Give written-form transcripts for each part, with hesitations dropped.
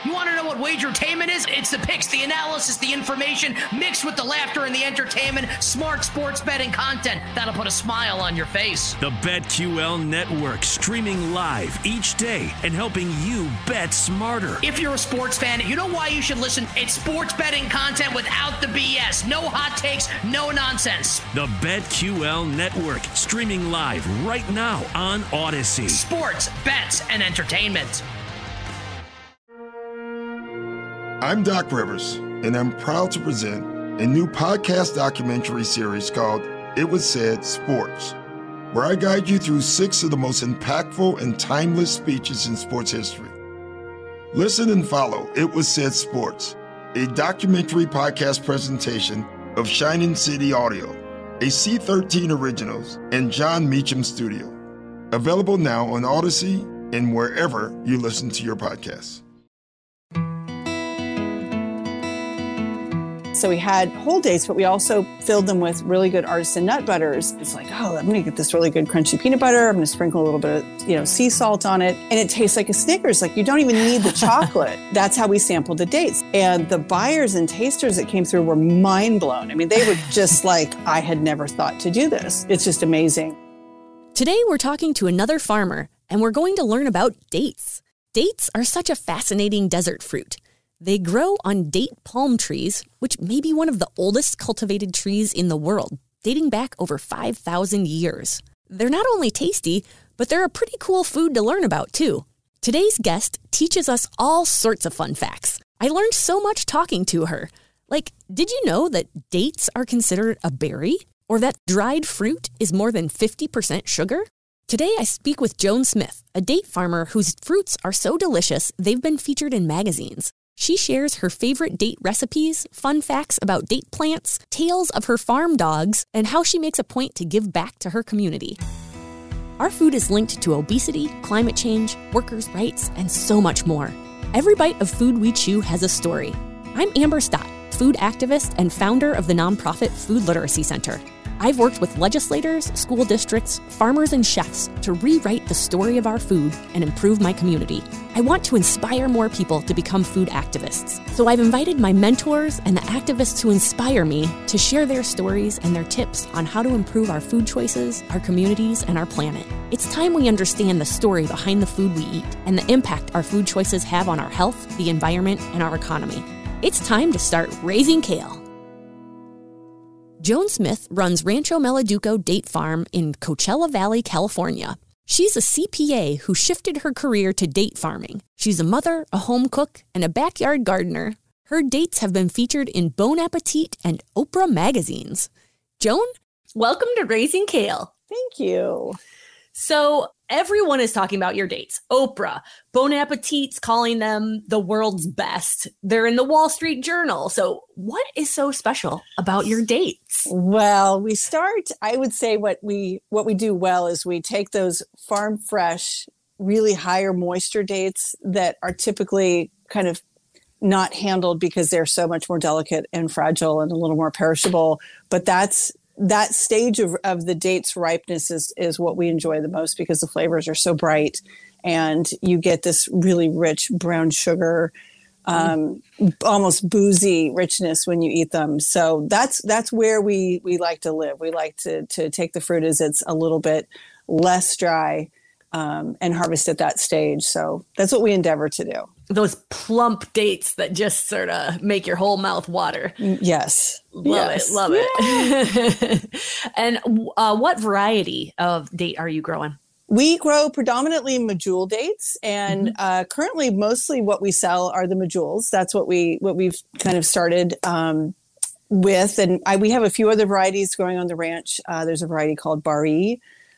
You want to know what wagertainment is? It's the picks, the analysis, the information, mixed with the laughter and the entertainment. Smart sports betting content that'll put a smile on your face. The BetQL Network, streaming live each day and helping you bet smarter. If you're a sports fan, you know why you should listen. It's sports betting content without the BS. No hot takes, no nonsense. The BetQL Network, streaming live right now on Odyssey. Sports, bets, and entertainment. I'm Doc Rivers, and I'm proud to present a new podcast documentary series called It Was Said Sports, where I guide you through 6 of the most impactful and timeless speeches in sports history. Listen and follow It Was Said Sports, a documentary podcast presentation of Shining City Audio, a C13 Originals, and John Meacham Studio. Available now on Odyssey and wherever you listen to your podcasts. So we had whole dates, but we also filled them with really good artisan nut butters. It's like, oh, I'm going to get this really good crunchy peanut butter. I'm going to sprinkle a little bit of, sea salt on it. And it tastes like a Snickers. Like, you don't even need the chocolate. That's how we sampled the dates. And the buyers and tasters that came through were mind blown. I mean, they were just like, I had never thought to do this. It's just amazing. Today, we're talking to another farmer, and we're going to learn about dates. Dates are such a fascinating desert fruit. They grow on date palm trees, which may be one of the oldest cultivated trees in the world, dating back over 5,000 years. They're not only tasty, but they're a pretty cool food to learn about, too. Today's guest teaches us all sorts of fun facts. I learned so much talking to her. Like, did you know that dates are considered a berry? Or that dried fruit is more than 50% sugar? Today, I speak with Joan Smith, a date farmer whose fruits are so delicious they've been featured in magazines. She shares her favorite date recipes, fun facts about date plants, tales of her farm dogs, and how she makes a point to give back to her community. Our food is linked to obesity, climate change, workers' rights, and so much more. Every bite of food we chew has a story. I'm Amber Stott, food activist and founder of the nonprofit Food Literacy Center. I've worked with legislators, school districts, farmers, and chefs to rewrite the story of our food and improve my community. I want to inspire more people to become food activists. So I've invited my mentors and the activists who inspire me to share their stories and their tips on how to improve our food choices, our communities, and our planet. It's time we understand the story behind the food we eat and the impact our food choices have on our health, the environment, and our economy. It's time to start raising kale. Joan Smith runs Rancho Meladuco Date Farm in Coachella Valley, California. She's a CPA who shifted her career to date farming. She's a mother, a home cook, and a backyard gardener. Her dates have been featured in Bon Appetit and Oprah magazines. Joan, welcome to Raising Kale. Thank you. So everyone is talking about your dates. Oprah, Bon Appetit's calling them the world's best. They're in the Wall Street Journal. So what is so special about your dates? Well, I would say what we do well is we take those farm fresh, really higher moisture dates that are typically kind of not handled because they're so much more delicate and fragile and a little more perishable. But that stage of the date's ripeness is what we enjoy the most because the flavors are so bright and you get this really rich brown sugar, almost boozy richness when you eat them. So that's where we like to live. We like to take the fruit as it's a little bit less dry and harvest at that stage. So that's what we endeavor to do. Those plump dates that just sort of make your whole mouth water. Yes. Love it. And what variety of date are you growing? We grow predominantly medjool dates, and currently mostly what we sell are the medjools. That's what we've kind of started with. And we have a few other varieties growing on the ranch. There's a variety called Bari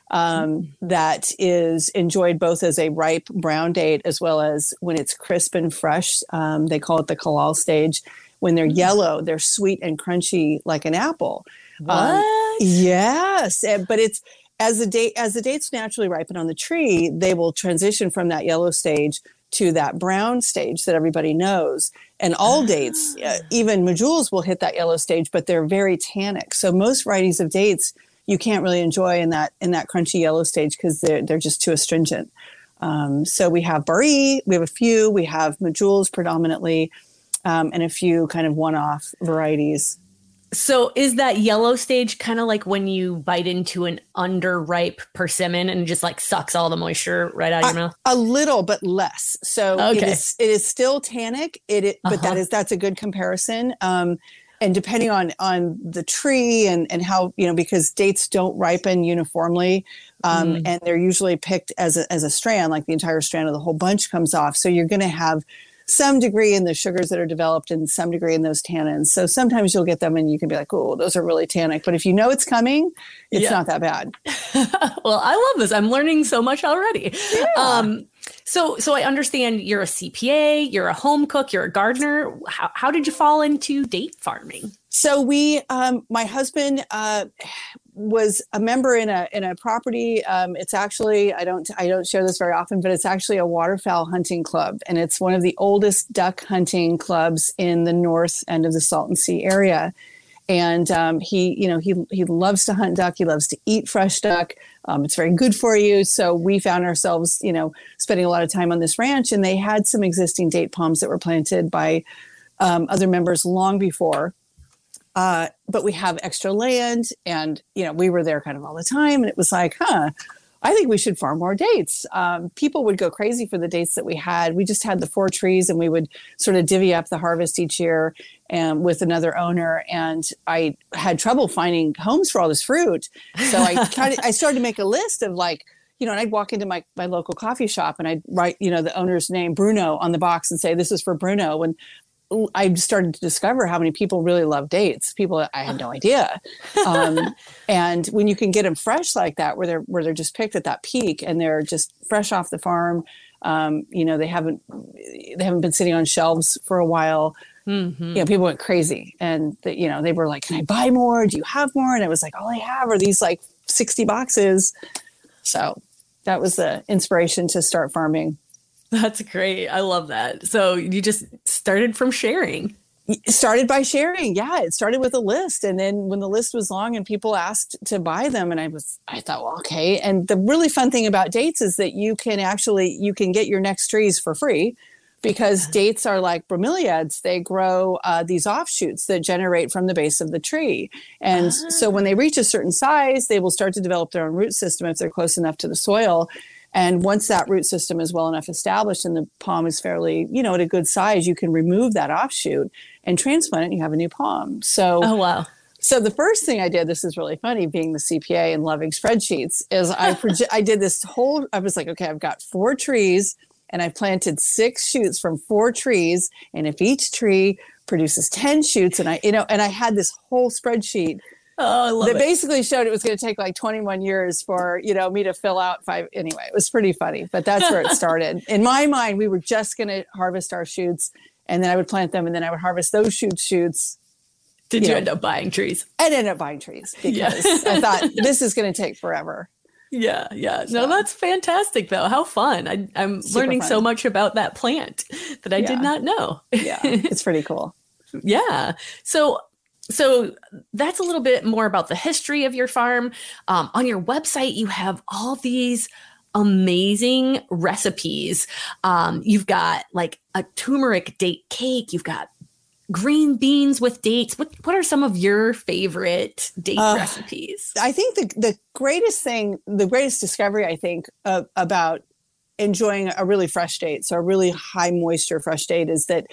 that is enjoyed both as a ripe brown date as well as when it's crisp and fresh. They call it the Kalal stage. When they're yellow, they're sweet and crunchy like an apple. What? Yes, but it's as the dates naturally ripen on the tree, they will transition from that yellow stage to that brown stage that everybody knows. And all dates, even medjools, will hit that yellow stage, but they're very tannic. So most varieties of dates you can't really enjoy in that crunchy yellow stage because they're just too astringent. So we have Bari, we have a few, we have Majules predominantly, and a few kind of one-off varieties. So is that yellow stage kind of like when you bite into an underripe persimmon and it just like sucks all the moisture right out of your mouth? A little, but less. So it is still tannic. But that's a good comparison. And depending on the tree and how, because dates don't ripen uniformly, and they're usually picked as a strand, like the entire strand of the whole bunch comes off. So you're going to have some degree in the sugars that are developed and some degree in those tannins. So sometimes you'll get them and you can be like, oh, those are really tannic. But if you know it's coming, it's not that bad. Well, I love this. I'm learning so much already. Yeah. So I understand you're a CPA, you're a home cook, you're a gardener. How did you fall into date farming? So my husband was a member in a property. It's actually, I don't share this very often, but it's actually a waterfowl hunting club, and it's one of the oldest duck hunting clubs in the north end of the Salton Sea area. And he loves to hunt duck. He loves to eat fresh duck. It's very good for you. So we found ourselves, spending a lot of time on this ranch, and they had some existing date palms that were planted by other members long before. But we have extra land, and, we were there kind of all the time, and it was like, I think we should farm more dates. People would go crazy for the dates that we had. We just had the 4 trees, and we would sort of divvy up the harvest each year and with another owner. And I had trouble finding homes for all this fruit. So I started to make a list of and I'd walk into my local coffee shop and I'd write, the owner's name, Bruno, on the box and say, this is for Bruno. And I started to discover how many people really love dates. People, I had no idea. And when you can get them fresh like that, where they're just picked at that peak and they're just fresh off the farm, they haven't been sitting on shelves for a while. Mm-hmm. People went crazy, and they were like, "Can I buy more? Do you have more?" And I was like, "All I have are these 60 boxes." So that was the inspiration to start farming. That's great. I love that. So you just started from sharing. Started by sharing. Yeah. It started with a list. And then when the list was long and people asked to buy them, and I thought, well, okay. And the really fun thing about dates is that you can get your next trees for free, because dates are like bromeliads. They grow these offshoots that generate from the base of the tree. And so when they reach a certain size, they will start to develop their own root system if they're close enough to the soil. And once that root system is well enough established and the palm is fairly, at a good size, you can remove that offshoot and transplant it and you have a new palm. So, oh, wow. So the first thing I did, this is really funny, being the CPA and loving spreadsheets, is I did this I was like, okay, I've got 4 trees and I planted 6 shoots from 4 trees. And if each tree produces 10 shoots, and I had this whole spreadsheet that basically showed it was going to take 21 years for, me to fill out 5. Anyway, it was pretty funny, but that's where it started. In my mind, we were just going to harvest our shoots, and then I would plant them, and then I would harvest those shoots. Did you end up buying trees? I ended up buying trees because I thought this is going to take forever. Yeah. So. No, that's fantastic though. How fun. I'm learning so much about that plant that I did not know. Yeah. It's pretty cool. Yeah. So that's a little bit more about the history of your farm. On your website, you have all these amazing recipes. You've got a turmeric date cake. You've got green beans with dates. What are some of your favorite date recipes? I think the greatest discovery, I think, about enjoying a really fresh date, so a really high moisture fresh date, is that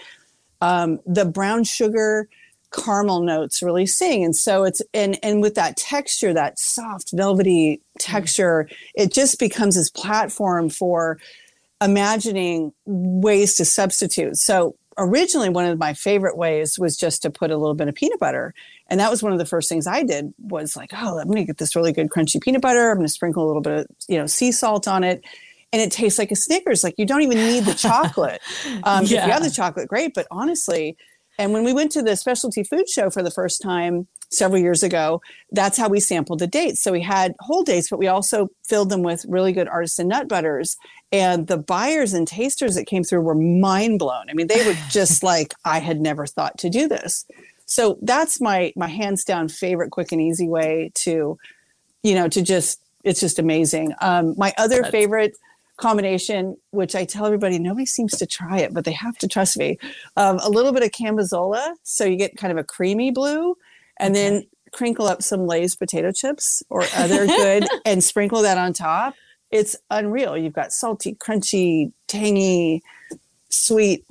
the brown sugar caramel notes really sing. And so it's, and with that texture, that soft, velvety texture, it just becomes this platform for imagining ways to substitute. So originally, one of my favorite ways was just to put a little bit of peanut butter. And that was one of the first things I did, was I'm going to get this really good crunchy peanut butter. I'm going to sprinkle a little bit of, sea salt on it. And it tastes like a Snickers. You don't even need the chocolate. If you have the chocolate, great. But honestly, and when we went to the specialty food show for the first time several years ago, that's how we sampled the dates. So we had whole dates, but we also filled them with really good artisan nut butters. And the buyers and tasters that came through were mind blown. I mean, they were just like, I had never thought to do this. So that's my hands down favorite quick and easy way to, it's just amazing. My other favorite combination, which I tell everybody, nobody seems to try it, but they have to trust me. A little bit of Cambozola, so you get kind of a creamy blue, and then crinkle up some Lay's potato chips or other good and sprinkle that on top. It's unreal. You've got salty, crunchy, tangy, sweet.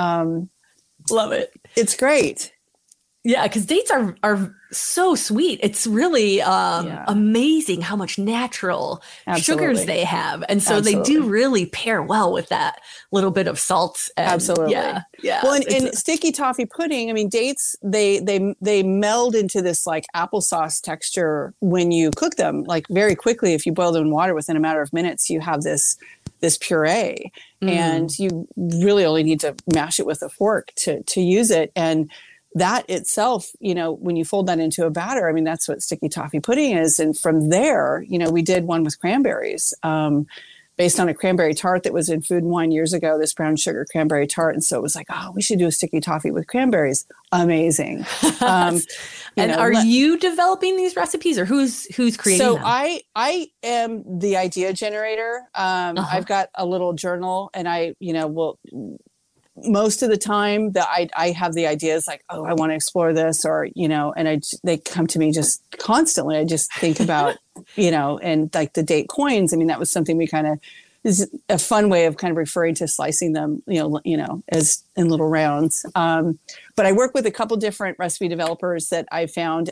Love it. It's great. Yeah, because dates are so sweet. It's really amazing how much natural sugars they have. And so they do really pair well with that little bit of salt. And, Absolutely. Yeah. Well, and sticky toffee pudding, I mean, dates, they meld into this like applesauce texture when you cook them. Like very quickly, if you boil them in water within a matter of minutes, you have this puree. And you really only need to mash it with a fork to use it. And that itself, when you fold that into a batter, I mean, that's what sticky toffee pudding is. And from there, we did one with cranberries based on a cranberry tart that was in Food and Wine years ago, this brown sugar cranberry tart. And so it was like, oh, we should do a sticky toffee with cranberries. Amazing. And are you developing these recipes or who's creating them? So I am the idea generator. I've got a little journal and I will... Most of the time that I have the ideas like, oh, I want to explore this or, and they come to me just constantly. I just think about, and like the date coins. I mean, that was something we kind of is a fun way of kind of referring to slicing them, as in little rounds. But I work with a couple different recipe developers that I found.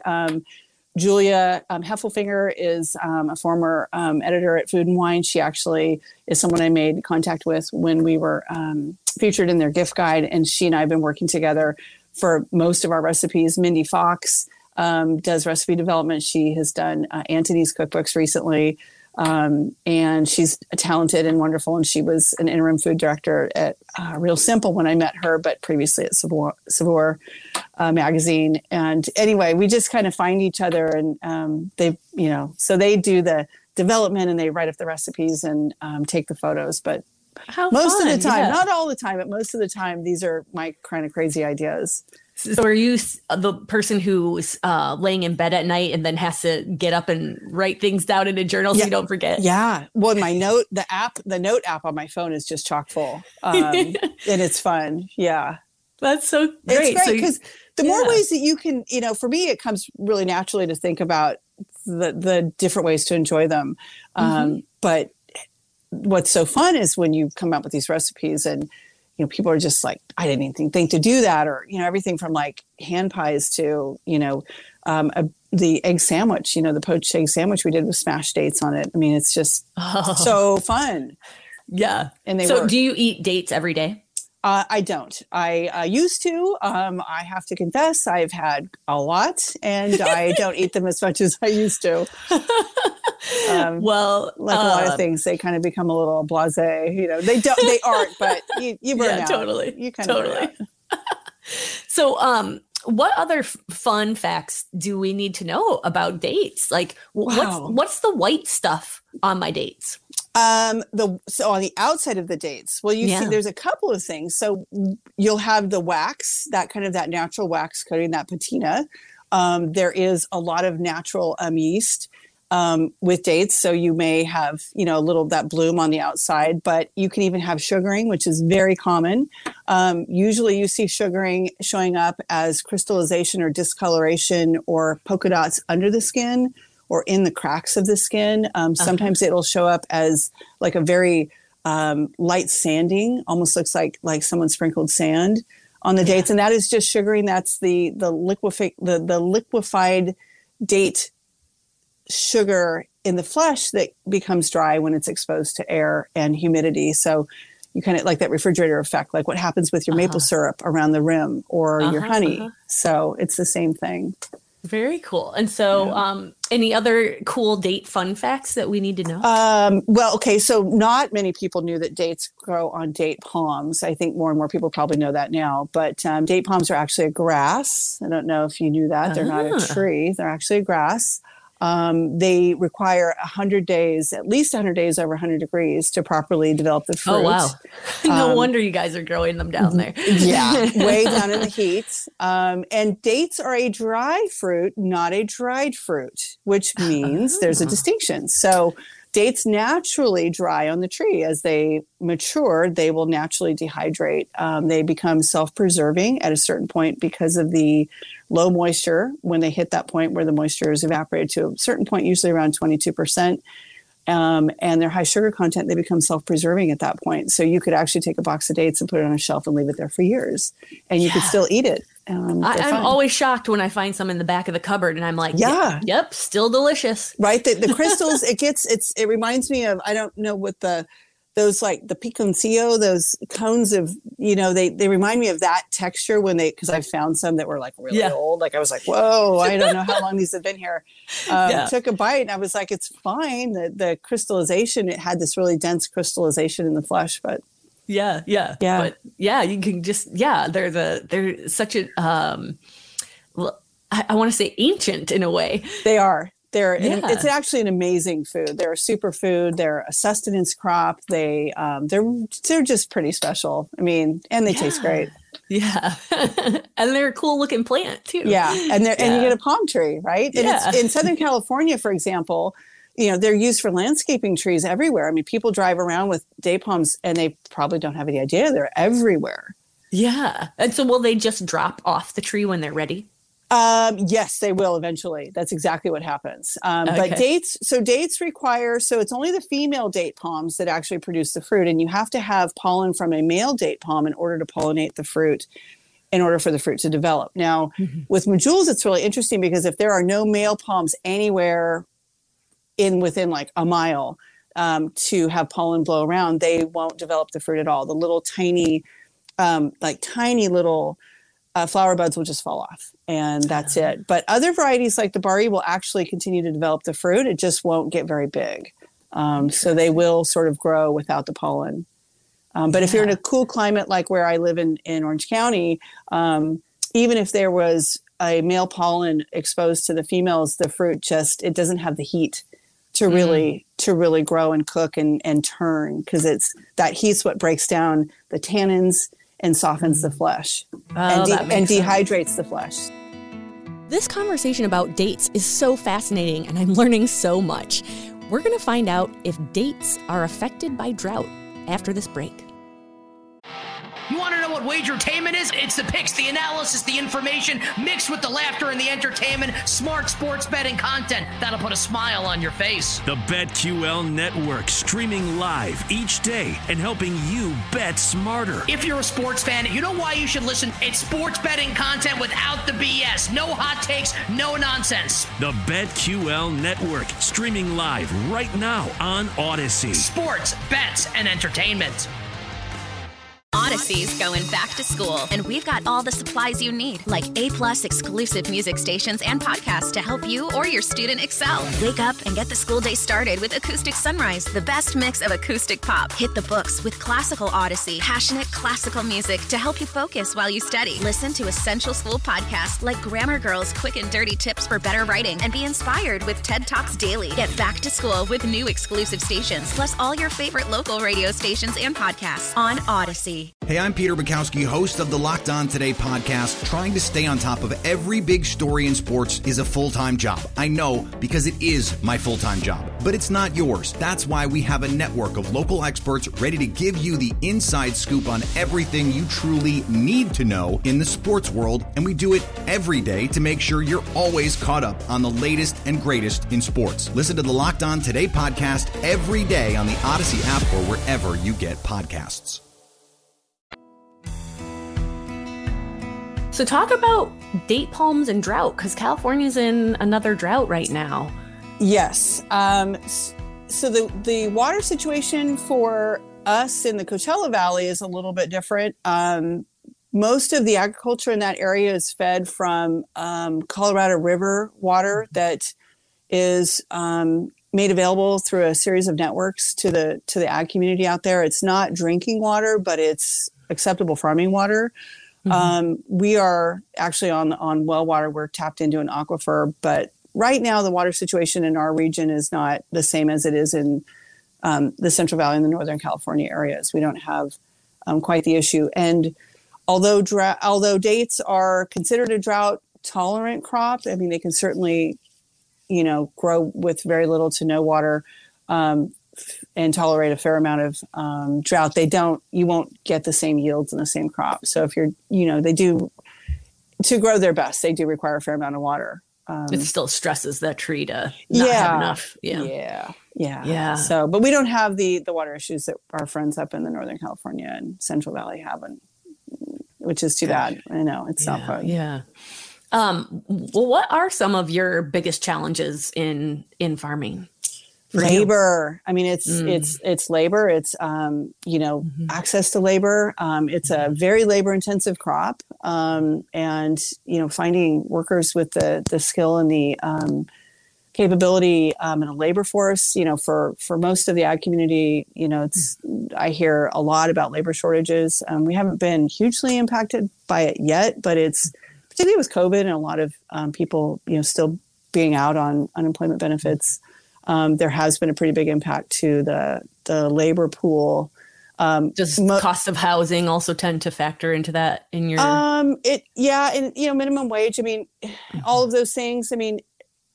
Julia Heffelfinger is a former editor at Food and Wine. She actually is someone I made contact with when we were featured in their gift guide. And she and I have been working together for most of our recipes. Mindy Fox does recipe development. She has done Antony's cookbooks recently. And she's talented and wonderful. And she was an interim food director at Real Simple when I met her, but previously at Saveur magazine. And anyway, we just kind of find each other and so they do the development and they write up the recipes and take the photos. But most of the time, not all the time, but most of the time, these are my kind of crazy ideas. So are you the person who's laying in bed at night and then has to get up and write things down in a journal so you don't forget? Yeah. Well, the note app on my phone is just chock full. And it's fun. Yeah. That's so great. It's great because the more ways that you can, for me, it comes really naturally to think about the different ways to enjoy them. But what's so fun is when you come up with these recipes and people are just like, I didn't even think to do that. Or, everything from like hand pies to, the egg sandwich, the poached egg sandwich we did with smashed dates on it. I mean, it's just so fun. Yeah. And do you eat dates every day? I don't. I used to. I have to confess, I've had a lot and I don't eat them as much as I used to. Well, like a lot of things, they kind of become a little blasé. They aren't, but you burn out. Totally. You kind of burn out. So, what other fun facts do we need to know about dates? Like, what's the white stuff on my dates? So on the outside of the dates, see, there's a couple of things. So you'll have the wax, that natural wax coating, that patina. There is a lot of natural yeast with dates. So you may have, a little that bloom on the outside, but you can even have sugaring, which is very common. Usually you see sugaring showing up as crystallization or discoloration or polka dots under the skin or in the cracks of the skin. Sometimes it'll show up as like a very light sanding, almost looks like someone sprinkled sand on the dates. And that is just sugaring. That's the liquefied date sugar in the flesh that becomes dry when it's exposed to air and humidity. So you kind of like that refrigerator effect, like what happens with your maple syrup around the rim or your honey. So it's the same thing. Very cool. And so any other cool date fun facts that we need to know? So not many people knew that dates grow on date palms. I think more and more people probably know that now. But date palms are actually a grass. I don't know if you knew that. They're not a tree. They're actually a grass. They require 100 days, at least 100 days over 100 degrees to properly develop the fruit. Oh, wow. No wonder you guys are growing them down there. Yeah, way down in the heat. And dates are a dry fruit, not a dried fruit, which means there's a distinction. So dates naturally dry on the tree. As they mature, they will naturally dehydrate. They become self-preserving at a certain point because of the low moisture. When they hit that point where the moisture is evaporated to a certain point, usually around 22%, and their high sugar content, they become self-preserving at that point. So you could actually take a box of dates and put it on a shelf and leave it there for years, and you could still eat it. I'm always shocked when I find some in the back of the cupboard, and I'm like, yep, still delicious. Right. The crystals, it reminds me of, I don't know what those like the piconcillo, those cones of, they remind me of that texture because I found some that were like really old. Like I was like, whoa, I don't know how long these have been here. Took a bite and I was like, it's fine. The crystallization, it had this really dense crystallization in the flesh, but Yeah. But you can just, they're such a, I want to say ancient in a way. They are. It's actually an amazing food. They're a superfood. They're a sustenance crop. They're just pretty special. I mean, and they taste great. Yeah. And they're a cool looking plant too. Yeah. And you get a palm tree, right? And it's in Southern California, for example, they're used for landscaping trees everywhere. I mean, people drive around with date palms and they probably don't have any idea they're everywhere. Yeah. And so will they just drop off the tree when they're ready? Yes, they will eventually. That's exactly what happens. But dates require, so it's only the female date palms that actually produce the fruit. And you have to have pollen from a male date palm in order to pollinate the fruit, in order for the fruit to develop. Now, with Mejoles, it's really interesting because if there are no male palms anywhere within like a mile to have pollen blow around, they won't develop the fruit at all. The little tiny little flower buds will just fall off, and that's it. But other varieties like the Bari will actually continue to develop the fruit. It just won't get very big. So they will sort of grow without the pollen. But if you're in a cool climate like where I live in Orange County, even if there was a male pollen exposed to the females, the fruit it doesn't have the heat to really grow and cook and turn, because that heat's what breaks down the tannins and softens the flesh and dehydrates the flesh. This conversation about dates is so fascinating, and I'm learning so much. We're going to find out if dates are affected by drought after this break. You want to know what wagertainment is? It's the picks, the analysis, the information, mixed with the laughter and the entertainment, smart sports betting content that'll put a smile on your face. The BetQL Network, streaming live each day and helping you bet smarter. If you're a sports fan, you know why you should listen. It's sports betting content without the BS. No hot takes, no nonsense. The BetQL Network, streaming live right now on Odyssey. Sports, bets, and entertainment. Odyssey's going back to school, and we've got all the supplies you need, like A+ exclusive music stations and podcasts to help you or your student excel. Wake up and get the school day started with Acoustic Sunrise, the best mix of acoustic pop. Hit the books with Classical Odyssey, passionate classical music to help you focus while you study. Listen to essential school podcasts like Grammar Girls Quick and Dirty Tips for Better Writing, and be inspired with TED Talks Daily. Get back to school with new exclusive stations, plus all your favorite local radio stations and podcasts on Odyssey. Hey, I'm Peter Bukowski, host of the Locked On Today podcast. Trying to stay on top of every big story in sports is a full-time job. I know, because it is my full-time job, but it's not yours. That's why we have a network of local experts ready to give you the inside scoop on everything you truly need to know in the sports world, and we do it every day to make sure you're always caught up on the latest and greatest in sports. Listen to the Locked On Today podcast every day on the Odyssey app or wherever you get podcasts. So talk about date palms and drought, because California's in another drought right now. Yes. So the water situation for us in the Coachella Valley is a little bit different. Most of the agriculture in that area is fed from Colorado River water that is made available through a series of networks to the ag community out there. It's not drinking water, but it's acceptable farming water. We are actually on well water. We're tapped into an aquifer, but right now the water situation in our region is not the same as it is in the Central Valley and the Northern California areas. We don't have quite the issue. And although dates are considered a drought tolerant crop, I mean, they can certainly, grow with very little to no water. and tolerate a fair amount of drought, you won't get the same yields in the same crop. So if they do, to grow their best, they do require a fair amount of water. It still stresses that tree to not have enough. Yeah. So, but we don't have the water issues that our friends up in the Northern California and Central Valley have, which is too bad. I know it's not fun. Yeah. Well, what are some of your biggest challenges in farming? Labor. I mean, it's labor. It's, access to labor. It's a very labor intensive crop. And, finding workers with the skill and the capability in a labor force, for most of the ag community, I hear a lot about labor shortages. We haven't been hugely impacted by it yet, but it's particularly with COVID and a lot of people, still being out on unemployment benefits. There has been a pretty big impact to the labor pool. Does cost of housing also tend to factor into that in your? And minimum wage. I mean, all of those things. I mean,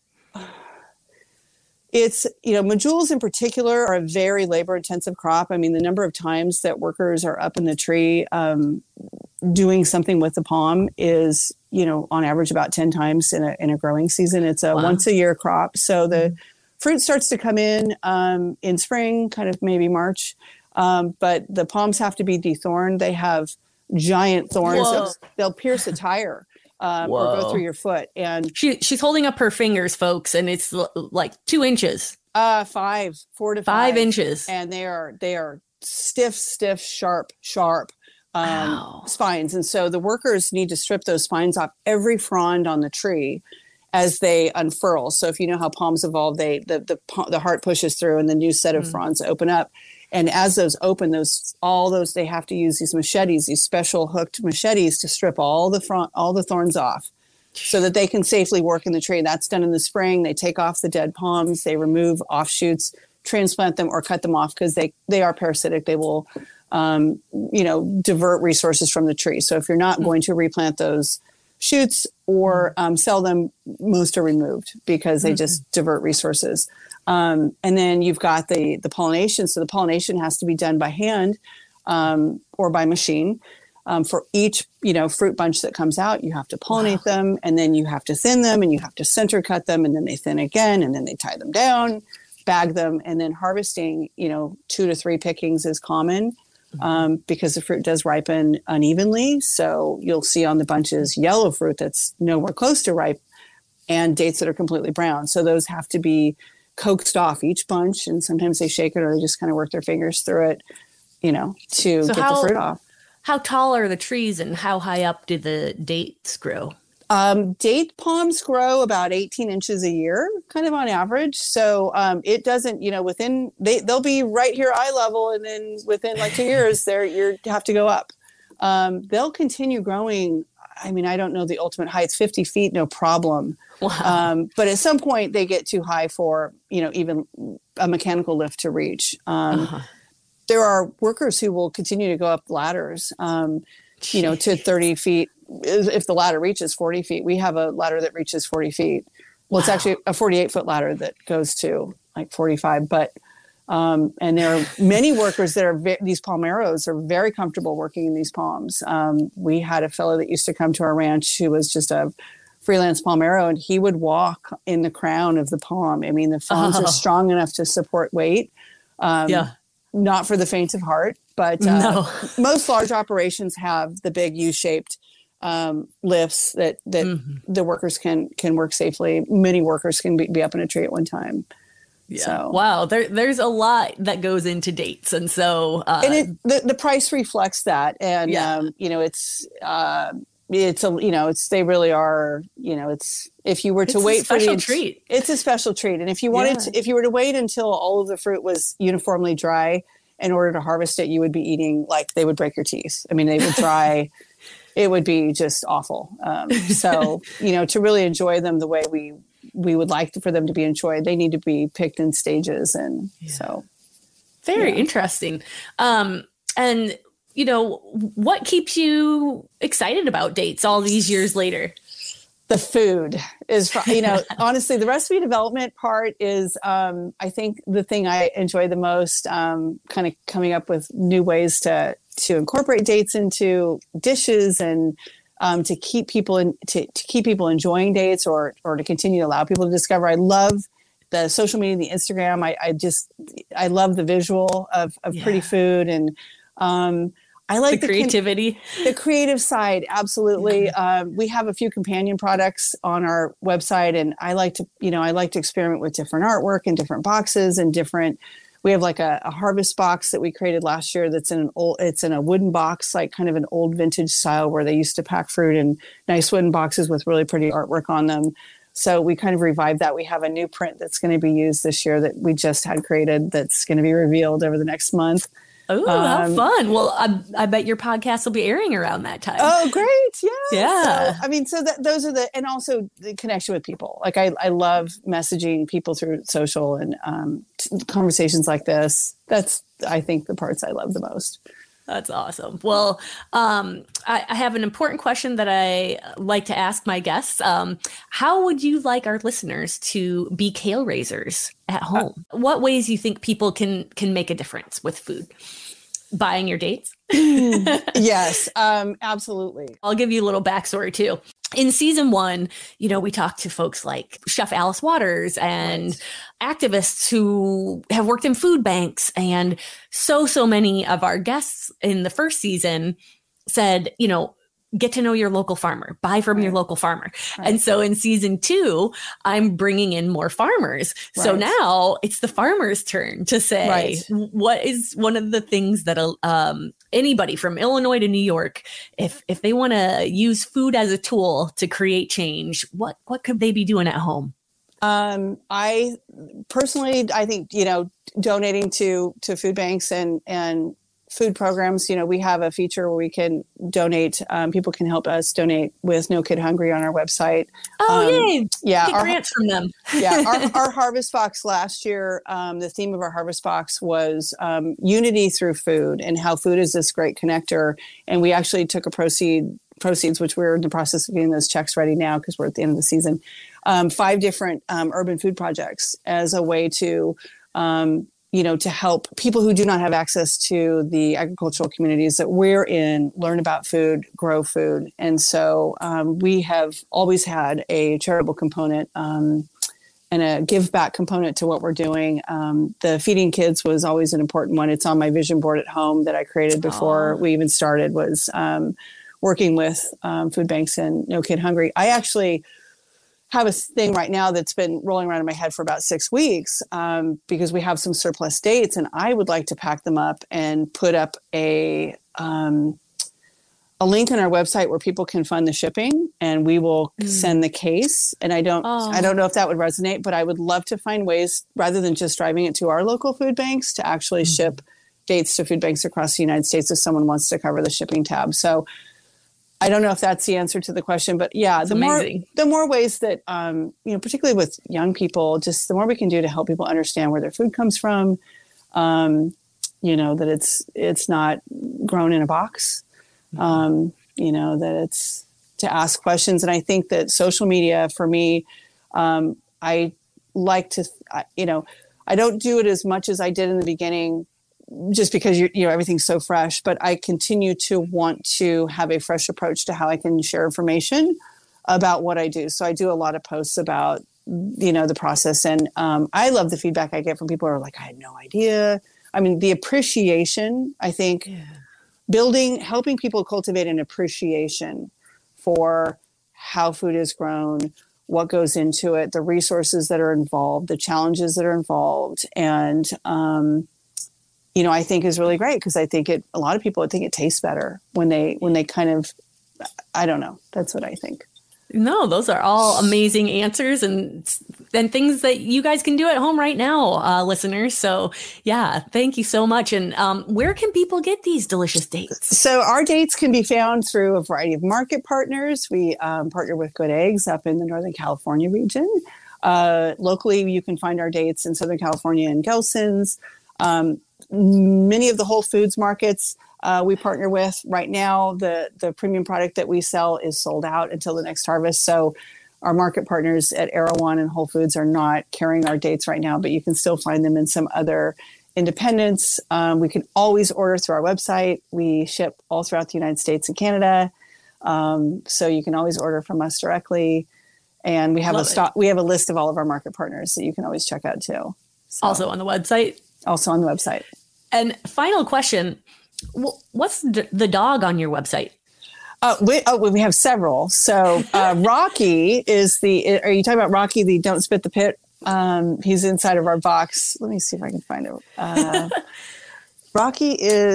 it's medjool in particular are a very labor intensive crop. I mean, the number of times that workers are up in the tree doing something with the palm is on average about 10 times in a growing season. It's a once a year crop, so the fruit starts to come in spring, kind of maybe March, but the palms have to be dethorned. They have giant thorns. They'll pierce a tire or go through your foot. And she's holding up her fingers, folks, and it's like 2 inches. 4 to 5 inches. And they are stiff, sharp spines. And so the workers need to strip those spines off every frond on the tree as they unfurl. So if you know how palms evolve, the heart pushes through and the new set of fronds open up. And as those open, they have to use these machetes, these special hooked machetes to strip all the thorns off so that they can safely work in the tree. That's done in the spring. They take off the dead palms, they remove offshoots, transplant them or cut them off because they are parasitic. They will, divert resources from the tree. So if you're not going to replant those shoots or sell them, most are removed because they just divert resources. And then you've got the pollination. So the pollination has to be done by hand or by machine. For each, fruit bunch that comes out, you have to pollinate them, and then you have to thin them, and you have to center cut them, and then they thin again, and then they tie them down, bag them, and then harvesting, 2 to 3 pickings is common. Because the fruit does ripen unevenly. So you'll see on the bunches yellow fruit that's nowhere close to ripe and dates that are completely brown. So those have to be coaxed off each bunch. And sometimes they shake it or they just kind of work their fingers through it, to get the fruit off. How tall are the trees and how high up do the dates grow? Date palms grow about 18 inches a year, kind of on average. So it doesn't, they'll be right here eye level, and then within like 2 years, you have to go up. They'll continue growing. I mean, I don't know the ultimate heights, 50 feet, no problem. Wow. But at some point, they get too high for even a mechanical lift to reach. There are workers who will continue to go up ladders, to 30 feet. If the ladder reaches 40 feet, we have a ladder that reaches 40 feet. Well, It's actually a 48-foot ladder that goes to like 45. But and there are many workers that these palmeros are very comfortable working in these palms. We had a fellow that used to come to our ranch who was just a freelance palmero, and he would walk in the crown of the palm. I mean, the fronds are strong enough to support weight. Not for the faint of heart, but most large operations have the big U-shaped lifts that the workers can work safely. Many workers can be up in a tree at one time. Yeah. So. Wow. There's a lot that goes into dates. And so, and the price reflects that. And, they really are, if you were to wait for the treat, it's a special treat. And if you wanted if you were to wait until all of the fruit was uniformly dry in order to harvest it, you would be eating, like, they would break your teeth. I mean, they would dry. It would be just awful. So, to really enjoy them the way we would like for them to be enjoyed, they need to be picked in stages. And so. Very interesting. And, what keeps you excited about dates all these years later? The food is, honestly, the recipe development part is, I think, the thing I enjoy the most, kind of coming up with new ways to incorporate dates into dishes and to keep people enjoying dates or to continue to allow people to discover. I love the social media, the Instagram. I love the visual of pretty food, and I like the creativity, the creative side. Absolutely. We have a few companion products on our website, and I like to experiment with different artwork and different boxes and we have like a harvest box that we created last year. It's in a wooden box, like kind of an old vintage style where they used to pack fruit in nice wooden boxes with really pretty artwork on them. So we kind of revived that. We have a new print that's going to be used this year that we just had created that's going to be revealed over the next month. Oh, how fun. Well, I bet your podcast will be airing around that time. Oh, great. Yeah. Yeah. So, those are and also the connection with people. Like I love messaging people through social and conversations like this. That's, I think, the parts I love the most. That's awesome. Well, I have an important question that I like to ask my guests. How would you like our listeners to be kale raisers at home? What ways do you think people can make a difference with food? Buying your dates? Yes, absolutely. I'll give you a little backstory too. In season 1, we talked to folks like Chef Alice Waters and activists who have worked in food banks. And so many of our guests in the first season said, get to know your local farmer, buy from your local farmer. Right. And so in season 2, I'm bringing in more farmers. Right. So now it's the farmer's turn to say, what is one of the things that anybody from Illinois to New York, if they want to use food as a tool to create change, what could they be doing at home? I personally, I think, donating to food banks and food programs. We have a feature where we can donate. People can help us donate with No Kid Hungry on our website. Oh, yay! Yeah, get grants from them. Yeah, our Harvest Box last year. The theme of our Harvest Box was unity through food, and how food is this great connector. And we actually took a proceeds, which we're in the process of getting those checks ready now because we're at the end of the season. 5 different urban food projects as a way to to help people who do not have access to the agricultural communities that we're in learn about food, grow food. And so we have always had a charitable component and a give back component to what we're doing. The Feeding Kids was always an important one. It's on my vision board at home that I created before we even started, was working with food banks and No Kid Hungry. I actually have a thing right now that's been rolling around in my head for about 6 weeks because we have some surplus dates, and I would like to pack them up and put up a link on our website where people can fund the shipping, and we will send the case. And I don't know if that would resonate, but I would love to find ways, rather than just driving it to our local food banks, to actually ship dates to food banks across the United States if someone wants to cover the shipping tab. So I don't know if that's the answer to the question, but yeah, the more ways that, particularly with young people, just the more we can do to help people understand where their food comes from, that it's not grown in a box, that it's to ask questions. And I think that social media for me, I like to, I don't do it as much as I did in the beginning, just because everything's so fresh, but I continue to want to have a fresh approach to how I can share information about what I do. So I do a lot of posts about, the process. And I love the feedback I get from people who are like, I had no idea. I mean, the appreciation, I think, helping people cultivate an appreciation for how food is grown, what goes into it, the resources that are involved, the challenges that are involved. And, I think is really great, because I think a lot of people think it tastes better when they kind of, I don't know. That's what I think. No, those are all amazing answers and things that you guys can do at home right now, listeners. So yeah, thank you so much. And where can people get these delicious dates? So our dates can be found through a variety of market partners. We partner with Good Eggs up in the Northern California region. Locally, you can find our dates in Southern California and Gelson's. Many of the Whole Foods markets we partner with right now. The premium product that we sell is sold out until the next harvest. So our market partners at Erewhon and Whole Foods are not carrying our dates right now, but you can still find them in some other independents. We can always order through our website. We ship all throughout the United States and Canada. So you can always order from us directly. And we have we have a list of all of our market partners that you can always check out too. So, also on the website? Also on the website. And final question, what's the dog on your website? We have several. So Rocky is are you talking about Rocky, the Don't Spit the Pit? He's inside of our box. Let me see if I can find it. Rocky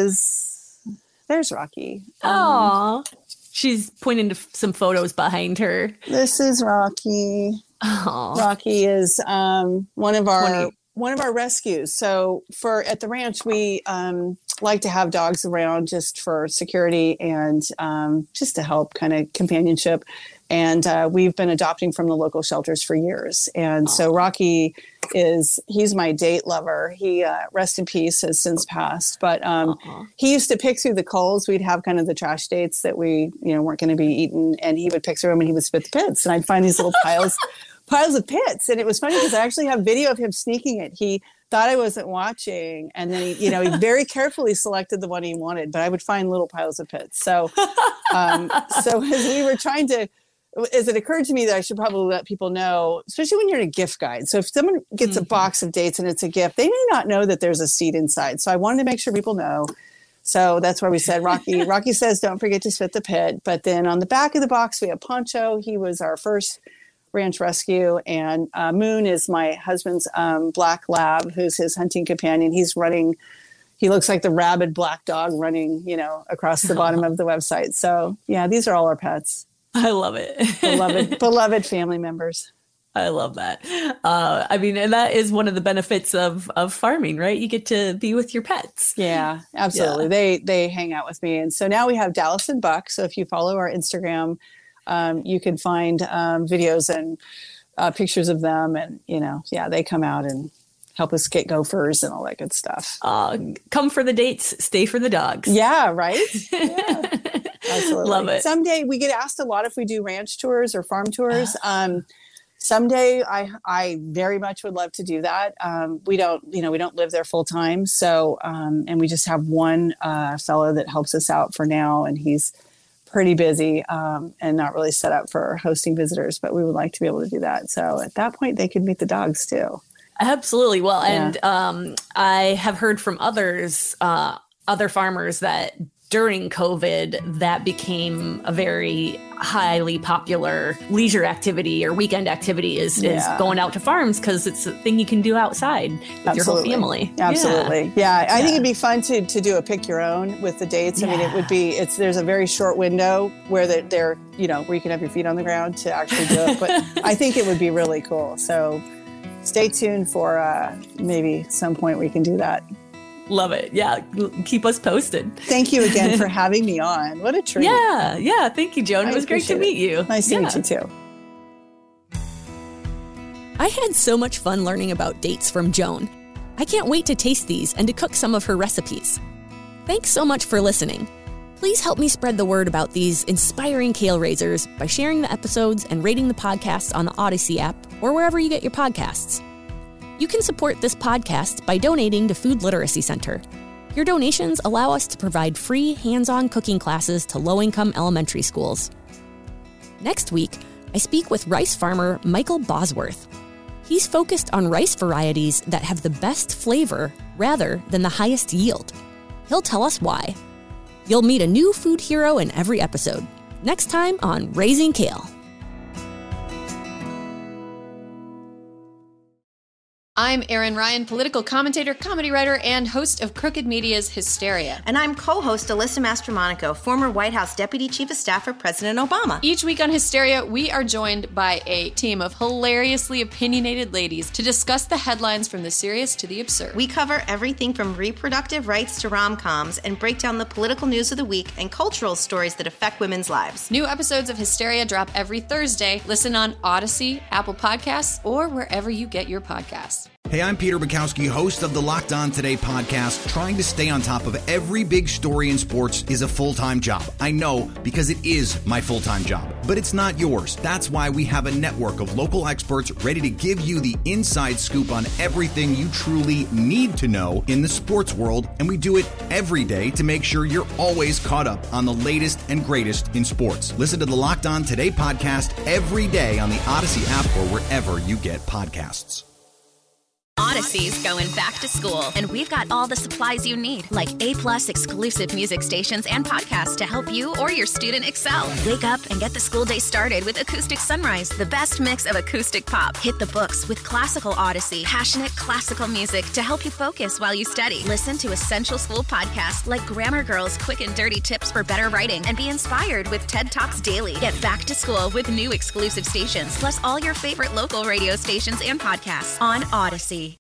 there's Rocky. Aww. She's pointing to some photos behind her. This is Rocky. Aww. Rocky is one of our rescues. So at the ranch, we like to have dogs around just for security and just to help kind of companionship. And we've been adopting from the local shelters for years. And so Rocky he's my date lover. He, rest in peace, has since passed. But he used to pick through the coals. We'd have kind of the trash dates that we, weren't going to be eaten. And he would pick through them and he would spit the pits. And I'd find these little piles of pits. And it was funny because I actually have video of him sneaking it. He thought I wasn't watching. And then he very carefully selected the one he wanted. But I would find little piles of pits. So, so as we were trying to, as it occurred to me that I should probably let people know, especially when you're in a gift guide. So if someone gets a box of dates and it's a gift, they may not know that there's a seed inside. So I wanted to make sure people know. So that's where we said Rocky says, don't forget to spit the pit. But then on the back of the box, we have Poncho. He was our first ranch rescue. And Moon is my husband's black lab, who's his hunting companion. He looks like the rabid black dog running, across the bottom of the website. So yeah, these are all our pets. I love it. beloved family members. I love that. And that is one of the benefits of farming, right? You get to be with your pets. Yeah, absolutely. Yeah. They hang out with me. And so now we have Dallas and Buck. So if you follow our Instagram, you can find videos and pictures of them. And, they come out and help us get gophers and all that good stuff. Come for the dates, stay for the dogs. Yeah, right? Yeah. Absolutely. Love it. Someday we get asked a lot if we do ranch tours or farm tours. Someday I very much would love to do that. We don't live there full time. So, and we just have one fellow that helps us out for now. And he's pretty busy and not really set up for hosting visitors, but we would like to be able to do that. So at that point they could meet the dogs too. Absolutely. Well, and I have heard from other farmers that during COVID, that became a very highly popular leisure activity or weekend activity is going out to farms because it's a thing you can do outside with your whole family. Absolutely. Yeah. I think it'd be fun to do a pick your own with the dates. I mean, it would be, there's a very short window where they're, where you can have your feet on the ground to actually do it. But I think it would be really cool. So stay tuned for maybe some point we can do that. Love it. Yeah. Keep us posted. Thank you again for having me on. What a treat. Yeah. Thank you, Joan. It was great to meet you. Nice to meet you too. I had so much fun learning about dates from Joan. I can't wait to taste these and to cook some of her recipes. Thanks so much for listening. Please help me spread the word about these inspiring kale raisers by sharing the episodes and rating the podcast on the Odyssey app or wherever you get your podcasts. You can support this podcast by donating to Food Literacy Center. Your donations allow us to provide free hands-on cooking classes to low-income elementary schools. Next week, I speak with rice farmer Michael Bosworth. He's focused on rice varieties that have the best flavor rather than the highest yield. He'll tell us why. You'll meet a new food hero in every episode. Next time on Raising Kale. I'm Erin Ryan, political commentator, comedy writer, and host of Crooked Media's Hysteria. And I'm co-host Alyssa Mastromonaco, former White House Deputy Chief of Staff for President Obama. Each week on Hysteria, we are joined by a team of hilariously opinionated ladies to discuss the headlines from the serious to the absurd. We cover everything from reproductive rights to rom-coms and break down the political news of the week and cultural stories that affect women's lives. New episodes of Hysteria drop every Thursday. Listen on Odyssey, Apple Podcasts, or wherever you get your podcasts. Hey, I'm Peter Bukowski, host of the Locked On Today podcast. Trying to stay on top of every big story in sports is a full-time job. I know, because it is my full-time job. But it's not yours. That's why we have a network of local experts ready to give you the inside scoop on everything you truly need to know in the sports world. And we do it every day to make sure you're always caught up on the latest and greatest in sports. Listen to the Locked On Today podcast every day on the Odyssey app or wherever you get podcasts. Odyssey's going back to school, and we've got all the supplies you need, like A+ exclusive music stations and podcasts to help you or your student excel. Wake up and get the school day started with Acoustic Sunrise, the best mix of acoustic pop. Hit the books with classical Odyssey, passionate classical music to help you focus while you study. Listen to essential school podcasts like Grammar Girl's Quick and Dirty Tips for Better Writing, and be inspired with TED Talks Daily. Get back to school with new exclusive stations, plus all your favorite local radio stations and podcasts on Odyssey.